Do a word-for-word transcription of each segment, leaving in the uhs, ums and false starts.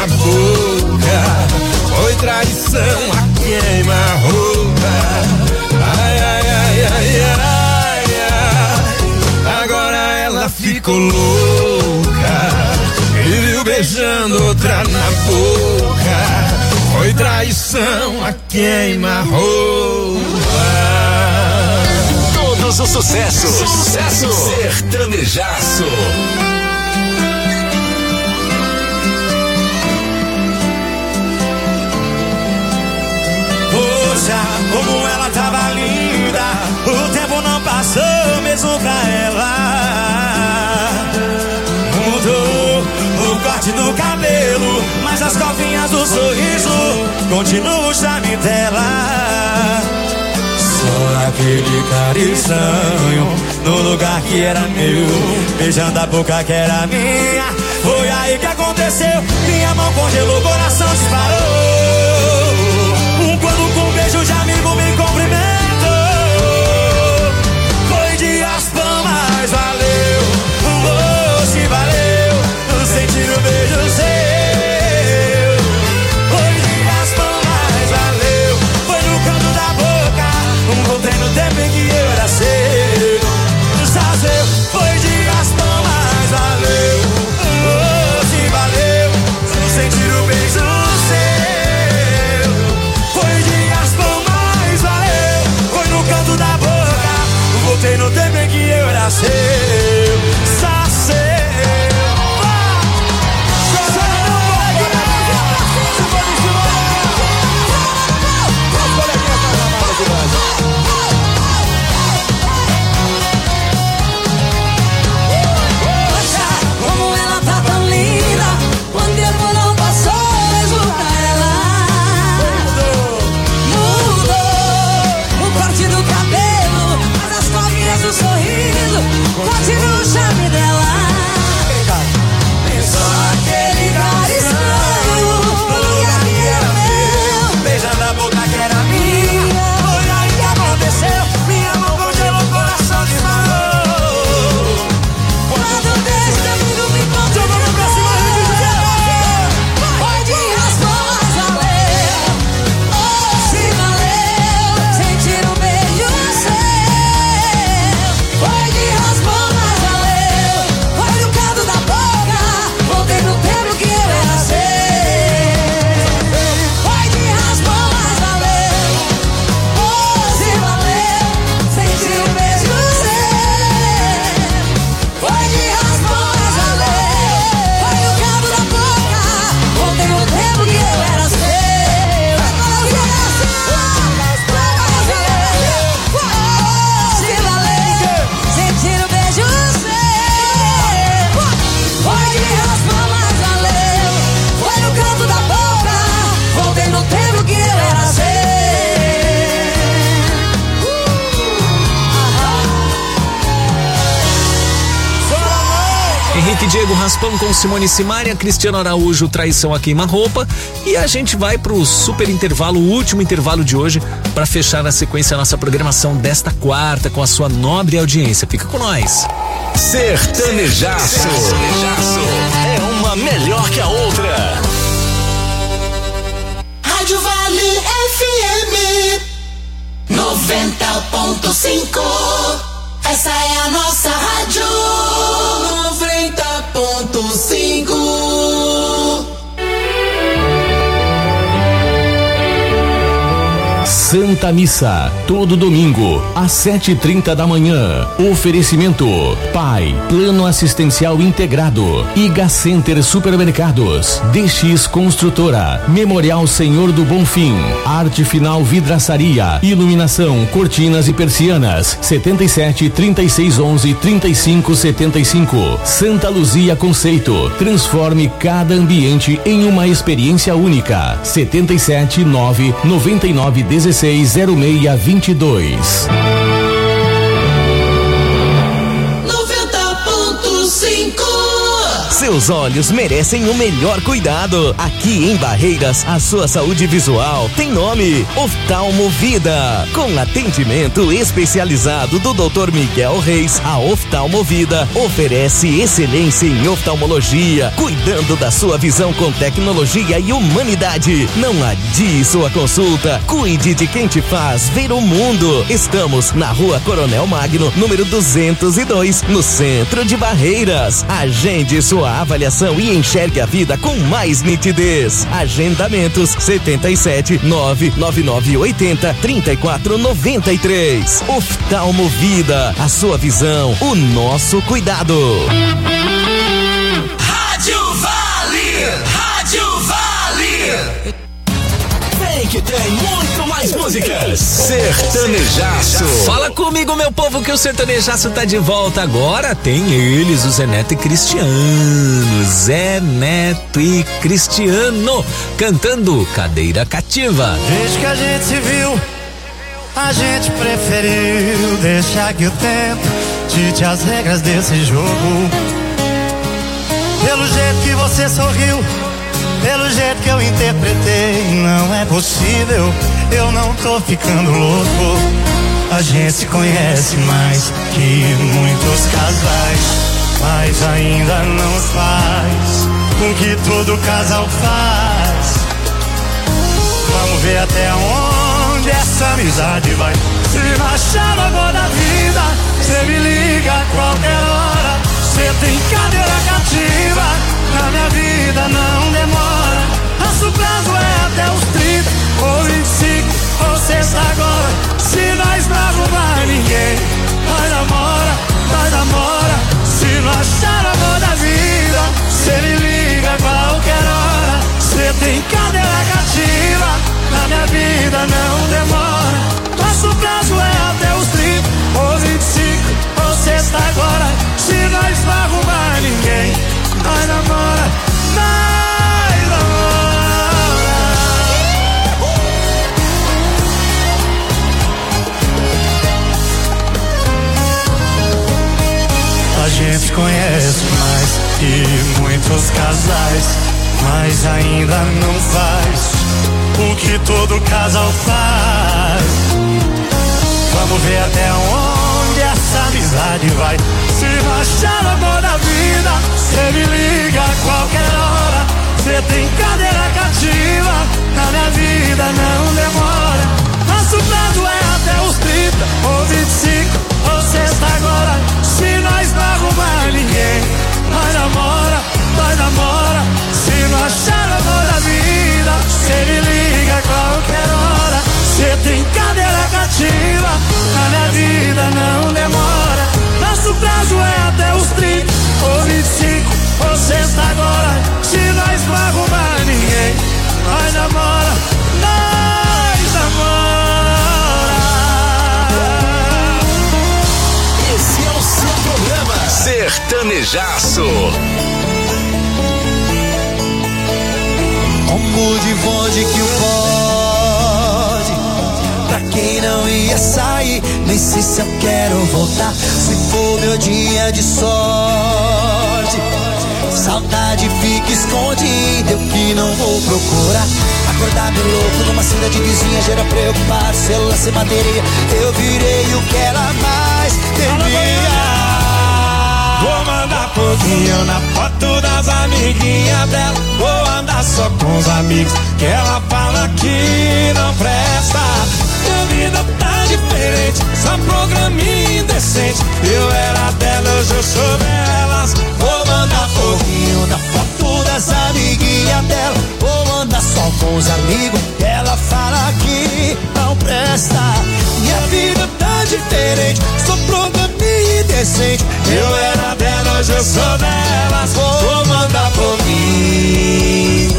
boca. Foi traição a queima-roupa. Ai, ai, ai, ai, ai, ai. Agora ela ficou louca e viu beijando outra na boca. Foi traição a queima-roupa. Todos os sucessos. Sucesso sertanejaço. Poxa, como ela tava linda, o tempo não passou mesmo pra ela. Mudou o corte do cabelo, mas as covinhas do sorriso continua o charme dela. Só aquele cara estranho no lugar que era meu, beijando a boca que era minha. Foi aí que aconteceu, minha mão congelou, o coração disparou. Quando com um beijo de amigo me cumprimentou, foi de raspão, mas valeu. Oh, se valeu, sentir o beijo seu. Foi de raspão, mas valeu. Foi no canto da boca, voltei no tempo em que eu era seu. Sazeu, foi de raspão, mas valeu. Oh, se valeu, sentir o beijo seu. Voltei no tempo em que eu era seu, só seu. Poxa, como ela tá tão linda, quando tempo não passou mesmo pra ela. Mudou o corte do cabelo, do sorriso, continua o charme dela. Só aquele cara estranho no lugar que era meu, beijando a boca que era minha. Foi aí que aconteceu, minha mão congelou, o coração disparou. Quando desse amigo me encontrou, vamos pra cima, foi de raspão, mas valeu. Oh, se valeu, sentir um beijo seu. Foi de raspão, mas valeu. Foi no canto da boca, voltei no tempo que eu era seu. Foi de raspão, mas valeu. Oh, se valeu, senti um beijo seu. Foi de raspão, mas valeu. Foi no canto da boca, voltei no tempo que eu era seu. Se valeu, sentir o beijo seu. Foi de raspão, mas valeu. Foi no canto da boca, voltei no tempo que eu era seu. Henrique Diego, Raspão com Simone Simaria, Cristiano Araújo, Traição a Queima-Roupa. E a gente vai pro super intervalo, o último intervalo de hoje, para fechar na sequência a nossa programação desta quarta com a sua nobre audiência. Fica com nós. Sertanejaço. Sertanejaço. É uma melhor que a outra. Rádio Vale F M noventa ponto cinco. Essa é a nossa rádio. noventa ponto cinco. Santa Missa, todo domingo, às sete e trinta da manhã. Oferecimento: Pai, Plano Assistencial Integrado, Iga Center Supermercados, D X Construtora, Memorial Senhor do Bonfim, Arte Final Vidraçaria, Iluminação, Cortinas e Persianas, setenta e sete, trinta e seis, onze, trinta e cinco, setenta e cinco. Santa Luzia Conceito, transforme cada ambiente em uma experiência única. setenta e sete, nove, noventa e nove, dezesseis, zero seis, vinte e dois. Seus olhos merecem o melhor cuidado. Aqui em Barreiras, a sua saúde visual tem nome: Oftalmo Vida. Com atendimento especializado do doutor Miguel Reis, a Oftalmo Vida oferece excelência em oftalmologia, cuidando da sua visão com tecnologia e humanidade. Não adie sua consulta. Cuide de quem te faz ver o mundo. Estamos na Rua Coronel Magno, número duzentos e dois, no centro de Barreiras. Agende sua avaliação e enxergue a vida com mais nitidez. Agendamentos setenta e sete, nove nove nove oitenta, trinta e quatro noventa e três. Oftalmo Vida, a sua visão, o nosso cuidado. Rádio Vale, Rádio Vale. Vem que tem muito mais músicas. Sertanejaço. Fala comigo, meu povo, que o Sertanejaço tá de volta. Agora tem eles, o Zé Neto e Cristiano. Zé Neto e Cristiano cantando Cadeira Cativa. Desde que a gente se viu, a gente preferiu deixar que o tempo dite as regras desse jogo. Pelo jeito que você sorriu, pelo jeito que eu interpretei, não é possível, eu não tô ficando louco. A gente se conhece mais que muitos casais, mas ainda não faz o que todo casal faz. Vamos ver até onde essa amizade vai. Se achar o amor da vida, cê me liga a qualquer hora. Cê tem cadeira cativa, na minha vida não demora. Nosso prazo é até os trinta ou vinte e cinco ou sexta agora. Se nós não arrumar ninguém, nós namora, nós namora. Se não achar o amor da vida, cê me liga a qualquer hora. Cê tem cadeira cativa, na minha vida não demora. Nosso prazo é até os trinta ou vinte e cinco ou sexta agora. Se nós não arrumar ninguém, nós namora, nós namora. A gente conhece mais que muitos casais, mas ainda não faz o que todo casal faz. Vamos ver até onde essa amizade vai. Se não achar o amor da vida, cê me liga a qualquer hora. Cê tem cadeira cativa, na minha vida não demora. Nosso prazo é até os trinta ou vinte e cinco ou sexta agora. Se nós não arrumar ninguém, nós namora, nós namora. Se não achar o amor da vida, cê me liga a qualquer hora. Cê tem cadeira cativa, na minha vida não demora. Nosso prazo é até os trinta ou vinte e cinco ou sexta agora. Se nós não arrumar ninguém, nós namora, nós namora. Esse é o seu programa Sertanejaço. Como de bonde que o pode, pra quem não ia sair, nem sei se eu quero voltar. Se for meu dia de sorte, saudade fica escondida, eu que não vou procurar. Acordar meio louco numa cidade vizinha, gera preocupado, celular sem bateria. Eu virei o que ela mais temia. Vou mandar pouquinho na foto das amiguinhas dela. Vou andar só com os amigos que ela fala que não presta. Minha vida tá diferente, só programinha indecente. Eu era dela, hoje eu sou delas. Vou mandar pouquinho na foto das amiguinhas dela. Vou andar só com os amigos que ela fala que não presta. Minha vida tá diferente, só programinha indecente. Eu era dela, hoje eu sou delas. Vou mandar pouquinho.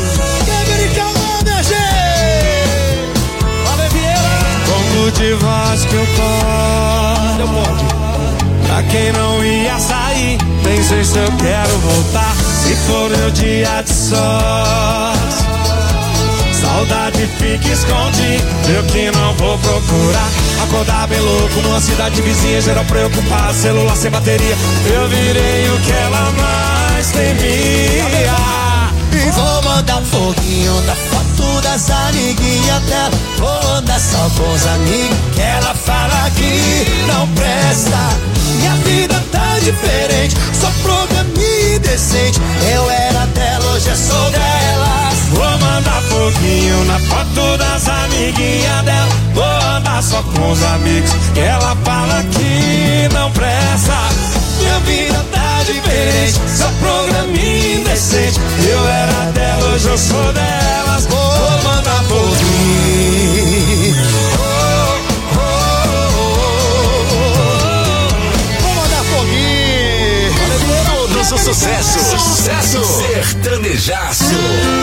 Como de voz que eu pode, pra quem não ia sair, nem sei se eu quero voltar. Se for meu dia de sorte, saudade fica escondida, eu que não vou procurar. Acordar bem louco numa cidade vizinha, geral preocupado, celular sem bateria. Eu virei o que ela mais mais temia. E vou mandar foguinho da foto das amiguinhas dela. Vou andar só com os amigos que ela fala que não presta. Minha vida tá diferente, só programa indecente. Eu era dela, hoje eu sou dela. Vou mandar foguinho na foto das amiguinhas dela. Vou andar só com os amigos que ela fala que não presta. Minha vida tá diferente, só programa indecente. Eu era dela, hoje eu sou delas. Vou mandar foguinho. Oh, oh, oh, oh. Vou mandar foguinho. Todo sucesso, sucesso, sertanejaço.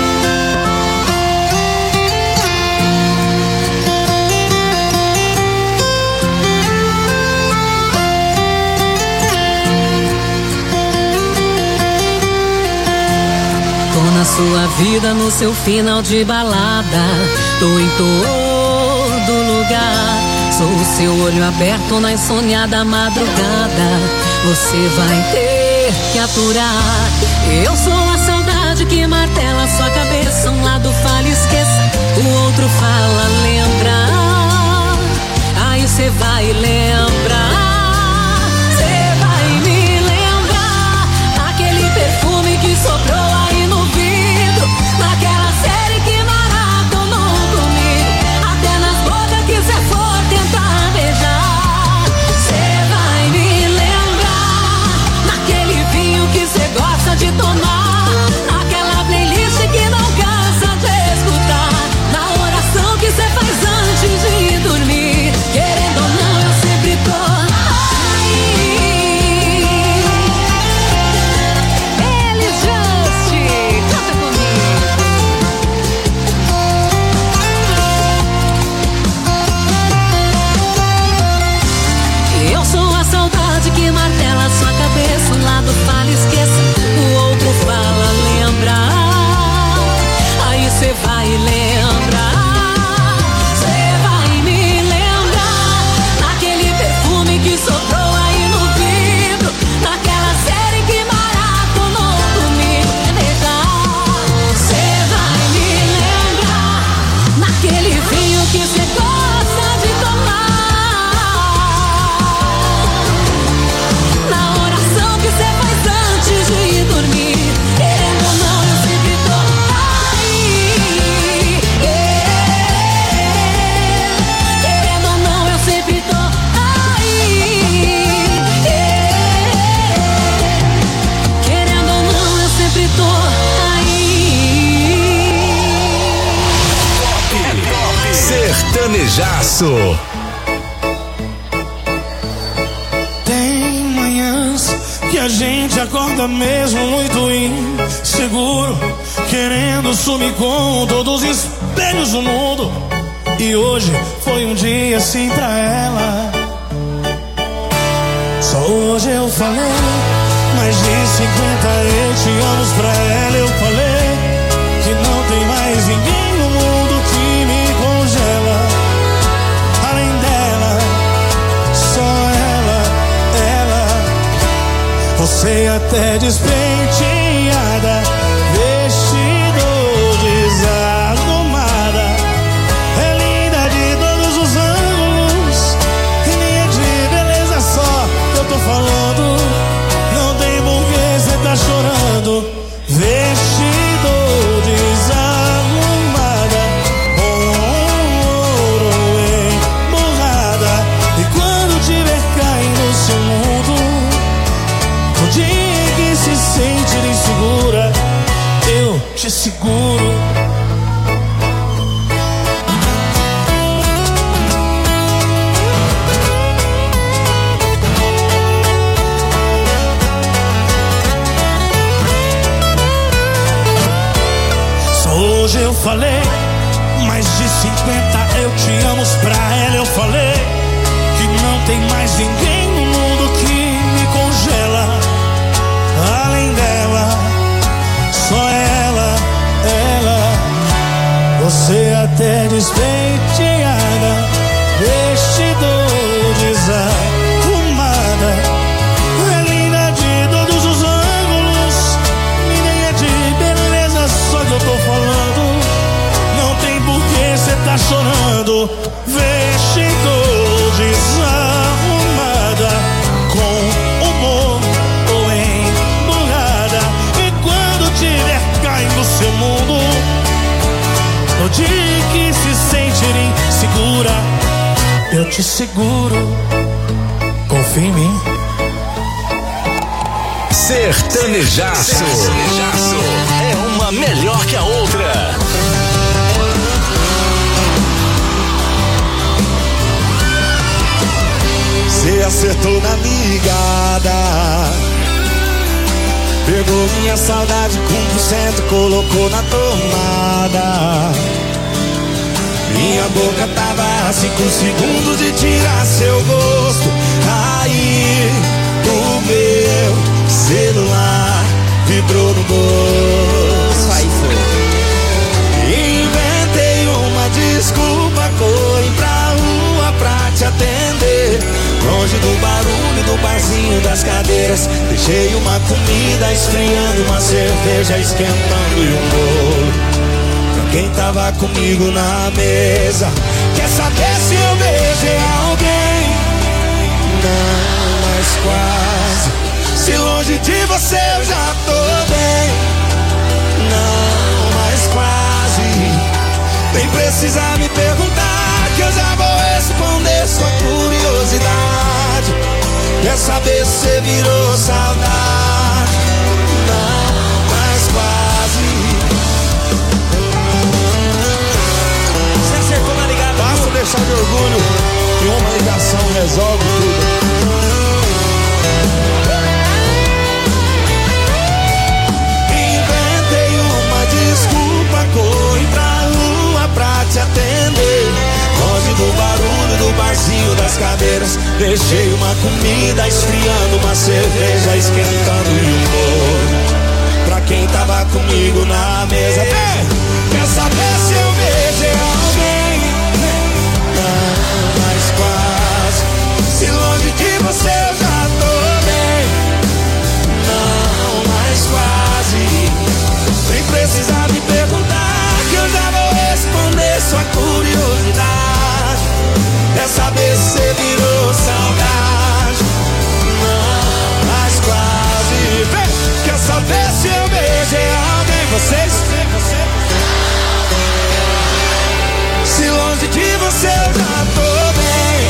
Tô na sua vida, no seu final de balada. Tô em todo lugar. Sou o seu olho aberto na insônia madrugada. Você vai ter que aturar. Eu sou a saudade que martela sua cabeça. Um lado fala esqueça, o outro fala lembra. Aí cê vai lembrar. Cê vai me lembrar aquele perfume que sobrou aí no vidro, naquela série que maratonou comigo, até nas bocas que cê for tentar beijar. Cê vai me lembrar naquele vinho que cê gosta de tomar, naquela playlist que não cansa de escutar, na oração que cê faz antes de dormir. Querendo ou não, eu sempre tô aí. Ele Just, canta comigo. Eu sou a saudade que martela sua cabeça. Um lado fala esqueça, o outro fala lembra. Aí cê vai lembrar. Cê vai me lembrar naquele perfume que sobrou aí no vidro, naquela série que maratonou comigo. Beijar. Cê vai me lembrar naquele vinho que cê gosta de tomar, na oração que cê faz antes de dormir. Querendo ou não, eu sempre tô aí. Querendo ou não, eu sempre tô aí. Querendo ou não, eu sempre tô aí. Sertanejaço. Tem manhãs que a gente acorda mesmo muito inseguro, querendo sumir com todos os espelhos do mundo. E hoje foi um dia assim pra ela. Só hoje eu falei mais de cinquenta eu te amo pra ela. Eu falei que não tem mais ninguém no mundo que me congela. Além dela, só ela, ela. Você até despenteada, vestido desarrumada, é linda de todos os ângulos, e nem é de beleza só que eu tô falando. Não tem porquê cê tá chorando. Vestido desarrumada, com ouro emborrada, e quando tiver caindo no seu mundo, no dia que se sente insegura, eu te seguro. Só hoje eu falei mais de cinquenta eu te amo pra ela. Eu falei que não tem mais ninguém no mundo que me congela. Além dela, só ela, ela. Você até despenteada, vestido desarrumada, é linda de todos os ângulos, chorando, vem, chegou desarrumada, com humor ou emburrada. E quando tiver caindo no seu mundo, no dia que se sentir insegura, eu te seguro, confia em mim. Sertanejaço. Sertanejaço é uma melhor que a outra. Cê acertou na ligada, pegou minha saudade com um por cento, colocou na tomada. Minha boca tava a cinco segundos de tirar seu gosto. Aí o meu celular vibrou no bolso. Aí foi. Inventei uma desculpa, corri pra rua pra te atender. Longe do barulho do barzinho das cadeiras, deixei uma comida esfriando, uma cerveja esquentando e um bolo pra quem tava comigo na mesa. Quer saber se eu beijei alguém? Não, mas quase. Se longe de você eu já tô bem. Não, mas quase. Nem precisa me perguntar, que eu já vou responder sua curiosidade. Quer saber se você virou saudade? Não, mas quase. Você acertou na ligada. Basta deixar de orgulho que uma ligação resolve tudo. Inventei uma desculpa, corri pra rua pra te atender. Longe do barulho do barzinho das cadeiras, deixei uma comida esfriando, uma cerveja esquentando e um bolo pra quem tava comigo na mesa. Ei, quer saber se eu beijei alguém? Não, mas quase. Se longe de você eu já tô bem. Não, mas quase. Nem precisa me perguntar, que eu já vou responder sua curiosidade. Quer saber se você virou saudade? Não, mas quase. Vem. Quer saber se eu beijei alguém? Vocês? Se longe de você eu já tô bem.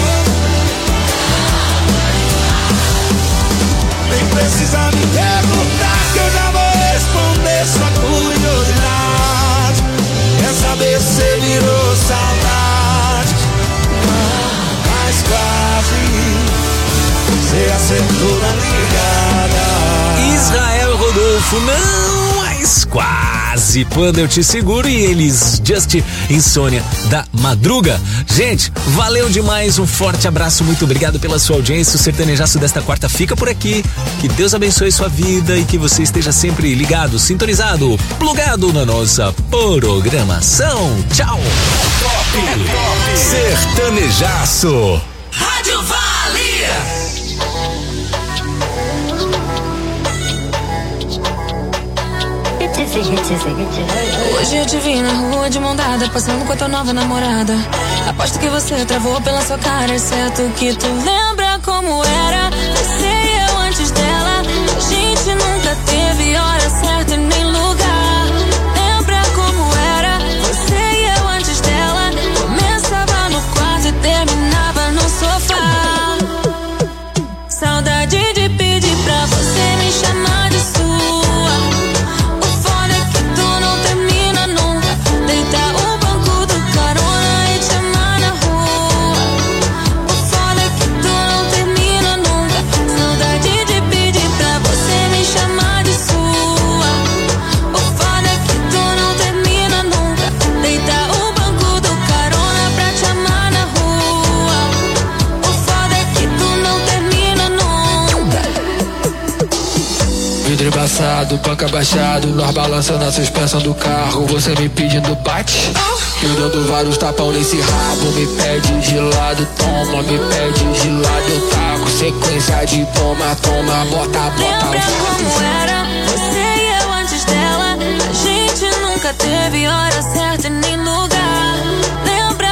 Nem precisa me perguntar, que eu já vou responder sua curiosidade. Quer saber se você virou saudade? Não, mas quase. Você acertou na ligada. Israel Rodolfo, não, mas quase. Quando eu te seguro, e eles, Just Insônia da Madruga. Gente, valeu demais, um forte abraço, muito obrigado pela sua audiência. O Sertanejaço desta quarta fica por aqui. Que Deus abençoe sua vida e que você esteja sempre ligado, sintonizado, plugado na nossa programação. Tchau. Top, top. Sertanejaço. Rádio Vale. Hoje eu te vi na rua de mão dada, passando com a tua nova namorada. Aposto que você travou pela sua cara, é certo que tu lembra como era você e eu antes dela. A gente nunca teve hora certa e nem lugar. Lembra como era você e eu antes dela. Começava no quarto e terminava no sofá. Saudade de pedir pra você me chamar de sua. Embaçado, banco abaixado, nós balançando a suspensão do carro. Você me pedindo bate, eu dando vários tapão nesse rabo. Me pede de lado, toma, me pede de lado. Eu taco sequência de toma, toma, bota, bota. Lembra como era você e eu antes dela. A gente nunca teve hora certa e nem lugar. Lembra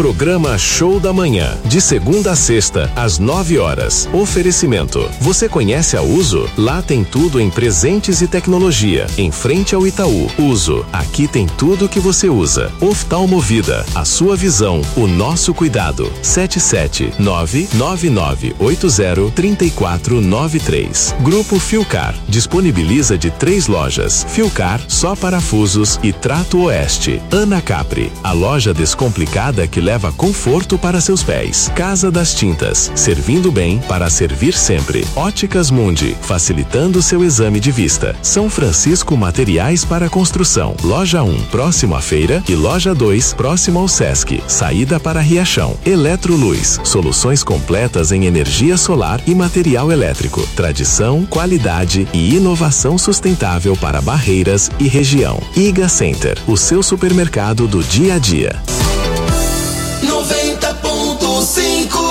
Programa Show da Manhã, de segunda a sexta, às nove horas. Oferecimento. Você conhece a Uso? Lá tem tudo em presentes e tecnologia. Em frente ao Itaú. Uso. Aqui tem tudo que você usa. Oftalmovida. A sua visão, o nosso cuidado. sete sete nove nove nove oito zero três quatro nove três. Grupo Filcar. Disponibiliza de três lojas. Filcar, só parafusos e Trato Oeste. Ana Capri. A loja descomplicada que leva conforto para seus pés. Casa das Tintas. Servindo bem para servir sempre. Óticas Mundi. Facilitando seu exame de vista. São Francisco Materiais para Construção. Loja um, próximo à feira, e Loja dois, próximo ao Sesc. Saída para Riachão. Eletroluz. Soluções completas em energia solar e material elétrico. Tradição, qualidade e inovação sustentável para Barreiras e região. Iga Center. O seu supermercado do dia a dia. noventa ponto cinco.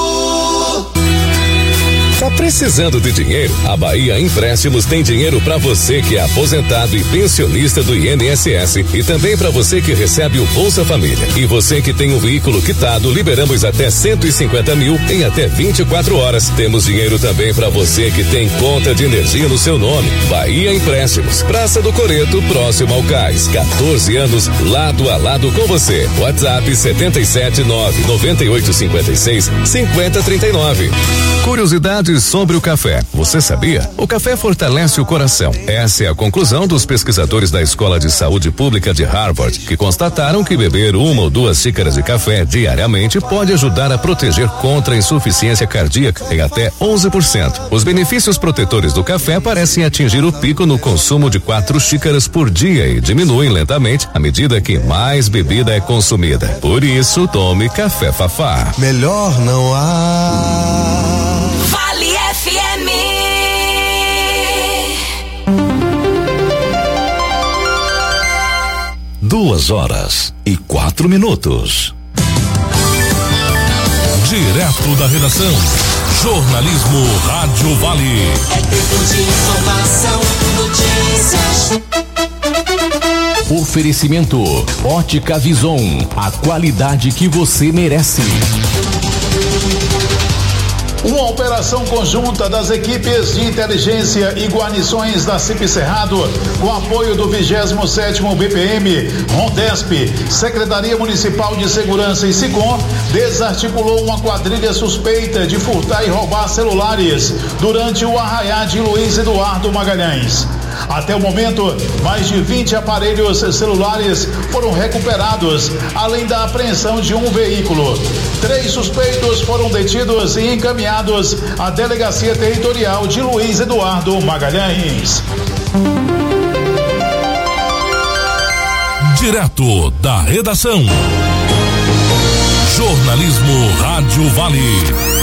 Tá precisando de dinheiro? A Bahia Empréstimos tem dinheiro para você que é aposentado e pensionista do I N S S e também para você que recebe o Bolsa Família. E você que tem um veículo quitado, liberamos até cento e cinquenta mil em até vinte e quatro horas. Temos dinheiro também para você que tem conta de energia no seu nome. Bahia Empréstimos, Praça do Coreto, próximo ao Cais. quatorze anos, lado a lado com você. WhatsApp setenta e sete nove noventa e oito cinquenta e seis cinquenta trinta e nove. Curiosidades sobre o café. Você sabia? O café fortalece o coração. Essa é a conclusão dos pesquisadores da Escola de Saúde Pública de Harvard, que constataram que beber uma ou duas xícaras de café diariamente pode ajudar a proteger contra a insuficiência cardíaca em até onze por cento. Os benefícios protetores do café parecem atingir o pico no consumo de quatro xícaras por dia e diminuem lentamente à medida que mais bebida é consumida. Por isso, tome café Fafá. Melhor não há. Vale F M. Duas horas e quatro minutos. Direto da redação. Jornalismo Rádio Vale. É tempo de informação, notícias. Oferecimento Ótica Vison, a qualidade que você merece. Uma operação conjunta das equipes de inteligência e guarnições da C I P Cerrado, com apoio do vigésimo sétimo B P M, Rondesp, Secretaria Municipal de Segurança e SICOM, desarticulou uma quadrilha suspeita de furtar e roubar celulares durante o arraiá de Luiz Eduardo Magalhães. Até o momento, mais de vinte aparelhos celulares foram recuperados, além da apreensão de um veículo. Três suspeitos foram detidos e encaminhados à Delegacia Territorial de Luiz Eduardo Magalhães. Direto da redação. Jornalismo Rádio Vale.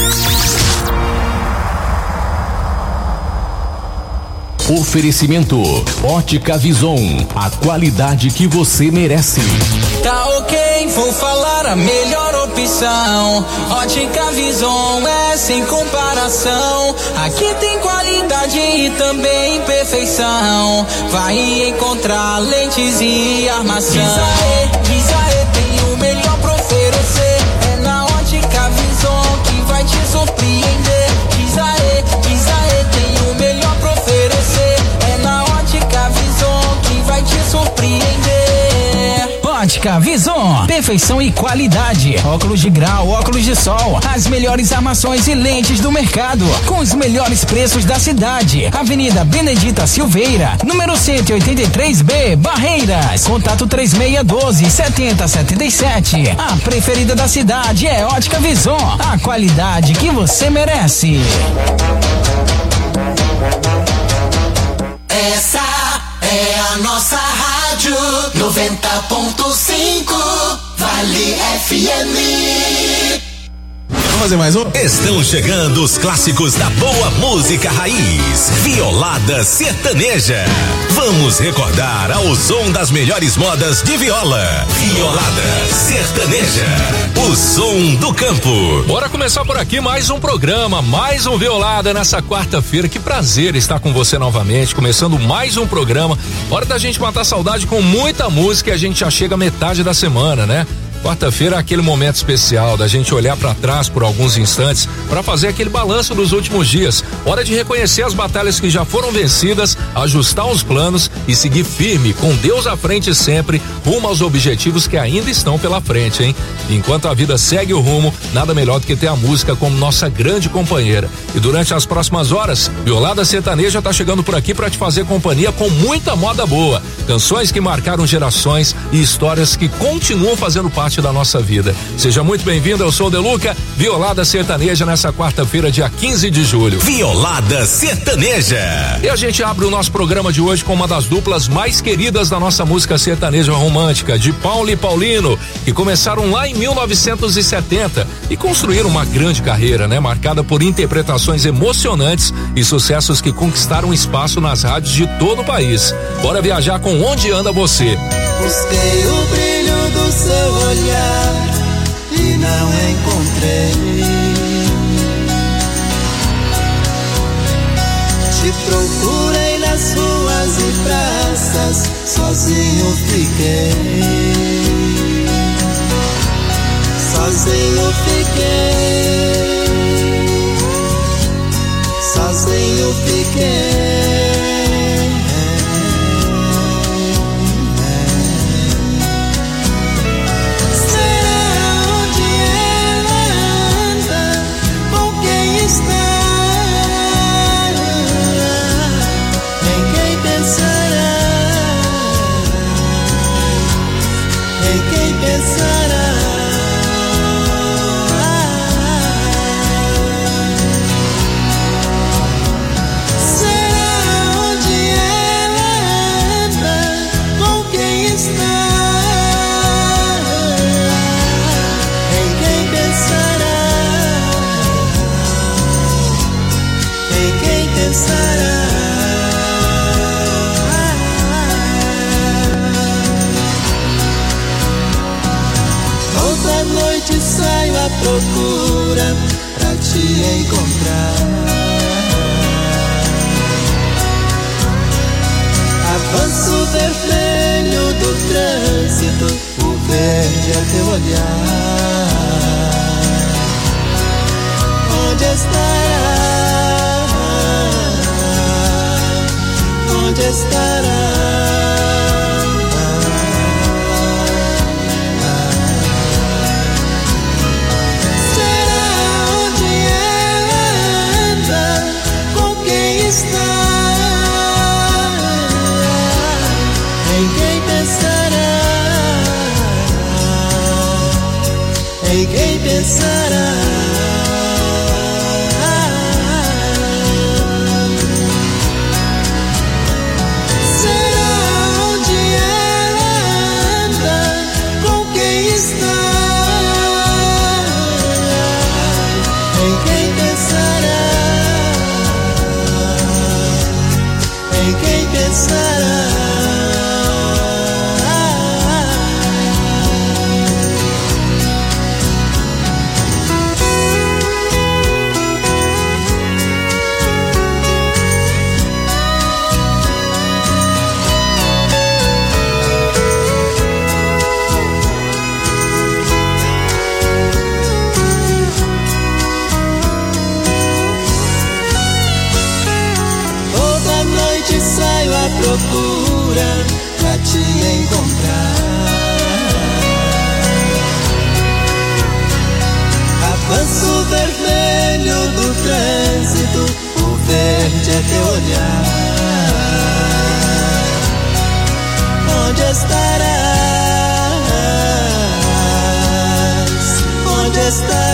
Oferecimento Ótica Vison, a qualidade que você merece. Tá ok, vou falar a melhor opção. Ótica Vison é sem comparação. Aqui tem qualidade e também perfeição. Vai encontrar lentes e armação. Diz aê, diz aê, tem o melhor pra oferecer. É na Ótica Vison que vai te surpreender. Diz aê, diz aê, tem o melhor pra oferecer. É na Ótica Vison que vai te surpreender. Ótica Vison, perfeição e qualidade. Óculos de grau, óculos de sol, as melhores armações e lentes do mercado, com os melhores preços da cidade. Avenida Benedita Silveira, número cento e oitenta e três B, Barreiras. Contato três seis um dois, sete zero sete sete. A preferida da cidade é Ótica Vison, a qualidade que você merece. Essa é a nossa rádio noventa ponto cinco Vale F M. Vamos fazer mais um? Estão chegando os clássicos da boa música raiz. Violada sertaneja. Vamos recordar ao som das melhores modas de viola. Violada sertaneja. O som do campo. Bora começar por aqui mais um programa, mais um Violada nessa quarta-feira. Que prazer estar com você novamente, começando mais um programa. Hora da gente matar saudade com muita música e a gente já chega à metade da semana, né? Quarta-feira é aquele momento especial da gente olhar para trás por alguns instantes para fazer aquele balanço dos últimos dias. Hora de reconhecer as batalhas que já foram vencidas, ajustar os planos e seguir firme, com Deus à frente sempre, rumo aos objetivos que ainda estão pela frente, hein? Enquanto a vida segue o rumo, nada melhor do que ter a música como nossa grande companheira. E durante as próximas horas, Violada Sertaneja tá chegando por aqui para te fazer companhia com muita moda boa, canções que marcaram gerações e histórias que continuam fazendo parte da nossa vida. Seja muito bem-vindo, eu sou o Deluca, Violada Sertaneja nessa quarta-feira, dia quinze de julho. Violada Sertaneja. E a gente abre o nosso programa de hoje com uma das duplas mais queridas da nossa música sertaneja romântica, de Paulo e Paulino, que começaram lá em mil novecentos e setenta e construíram uma grande carreira, né? Marcada por interpretações emocionantes e sucessos que conquistaram espaço nas rádios de todo o país. Bora viajar com Onde Anda Você. Busquei o brilho do seu olhar e não encontrei. Te procurei nas ruas e praças, sozinho fiquei. Sozinho fiquei. Sozinho fiquei. Toda noite saio à procura pra te encontrar. Avanço vermelho do trânsito, o verde é teu olhar. Onde estará? Onde estará? Será onde ela anda? Com quem está? Em quem pensará? Em quem pensará? Procura pra te encontrar. Avanço vermelho do trânsito, o verde é teu olhar. Onde estarás? Onde estarás?